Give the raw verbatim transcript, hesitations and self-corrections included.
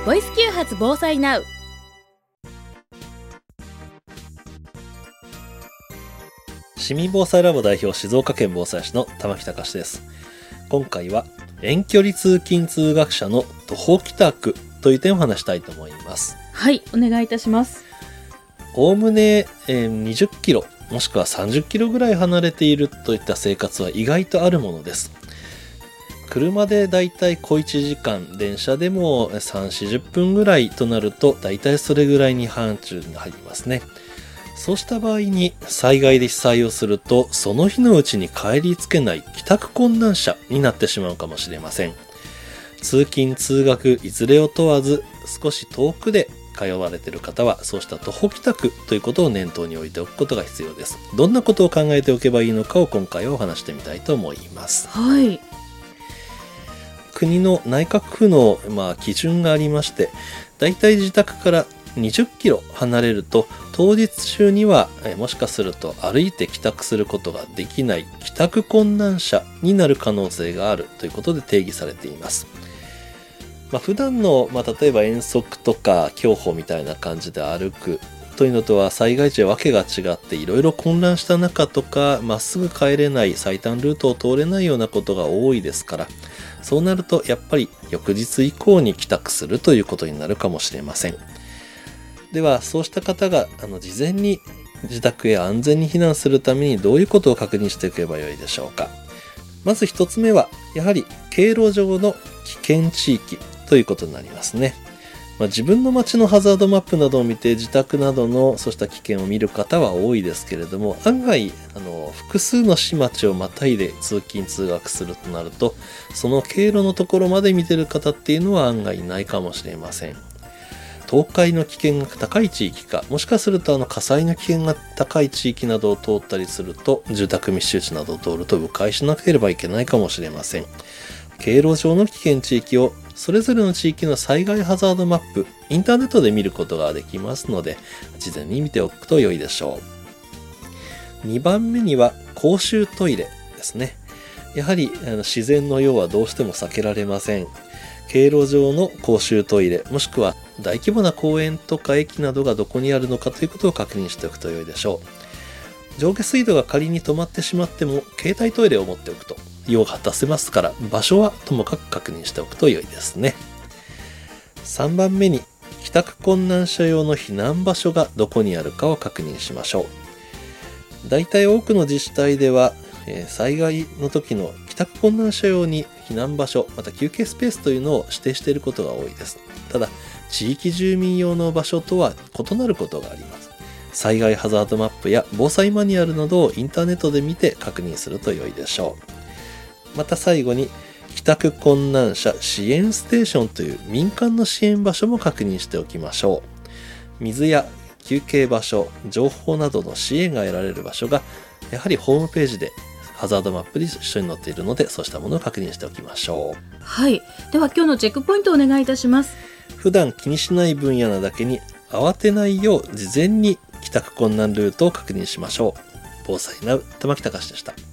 ボイス啓発防災ナウ。 市民防災ラボ代表、静岡県防災士の玉木隆です。今回は遠距離通勤通学者の徒歩帰宅という点を話したいと思います。 はい、お願いいたします。 おおむねにじゅっキロもしくはさんじゅっキロぐらい離れているといった生活は意外とあるものです。車でだいたい小いちじかん、電車でもさん、よんじゅっぷんぐらいとなると、だいたいそれぐらいに範疇に入りますね。そうした場合に災害で被災をすると、その日のうちに帰りつけない帰宅困難者になってしまうかもしれません。通勤通学いずれを問わず、少し遠くで通われている方は、そうした徒歩帰宅ということを念頭に置いておくことが必要です。どんなことを考えておけばいいのかを今回はお話してみたいと思います。 はい。 国の内閣府の、まあ、基準がありまして、だいたい自宅からにじゅっキロ離れると、当日中にはえもしかすると歩いて帰宅することができない帰宅困難者になる可能性があるということで定義されています。まあ、普段の、まあ、例えば遠足とか競歩みたいな感じで歩くというのとは災害時はわけが違って、いろいろ混乱した中とか、まっすぐ帰れない最短ルートを通れないようなことが多いですから、そうなるとやっぱり翌日以降に帰宅するということになるかもしれません。では、そうした方があの事前に自宅へ安全に避難するためにどういうことを確認していけばよいでしょうか。まず一つ目は、やはり経路上の危険地域ということになりますね。まあ、自分の街のハザードマップなどを見て自宅などのそうした危険を見る方は多いですけれども、案外あの複数の市町をまたいで通勤通学するとなると、その経路のところまで見てる方っていうのは案外いないかもしれません。倒壊の危険が高い地域か、もしかするとあの火災の危険が高い地域などを通ったりすると、住宅密集地などを通ると迂回しなければいけないかもしれません。経路上の危険地域をそれぞれの地域の災害ハザードマップ、インターネットで見ることができますので、事前に見ておくと良いでしょう。にばんめには公衆トイレですね。やはりあの自然の用はどうしても避けられません。経路上の公衆トイレ、もしくは大規模な公園とか駅などがどこにあるのかということを確認しておくと良いでしょう。上下水道が仮に止まってしまっても、携帯トイレを持っておくと用が出せますから、場所はともかく確認しておくと良いですね。さんばんめに、帰宅困難者用の避難場所がどこにあるかを確認しましょう。大体多くの自治体では、えー、災害の時の帰宅困難者用に避難場所、また休憩スペースというのを指定していることが多いです。ただ、地域住民用の場所とは異なることがあります。災害ハザードマップや防災マニュアルなどをインターネットで見て確認すると良いでしょう。また最後に、帰宅困難者支援ステーションという民間の支援場所も確認しておきましょう。水や休憩場所、情報などの支援が得られる場所が、やはりホームページでハザードマップに一緒に載っているので、そうしたものを確認しておきましょう。 はい。では今日のチェックポイントをお願いいたします。 普段気にしない分野なだけに、慌てないよう事前に帰宅困難ルートを確認しましょう。防災ナウ、玉木隆でした。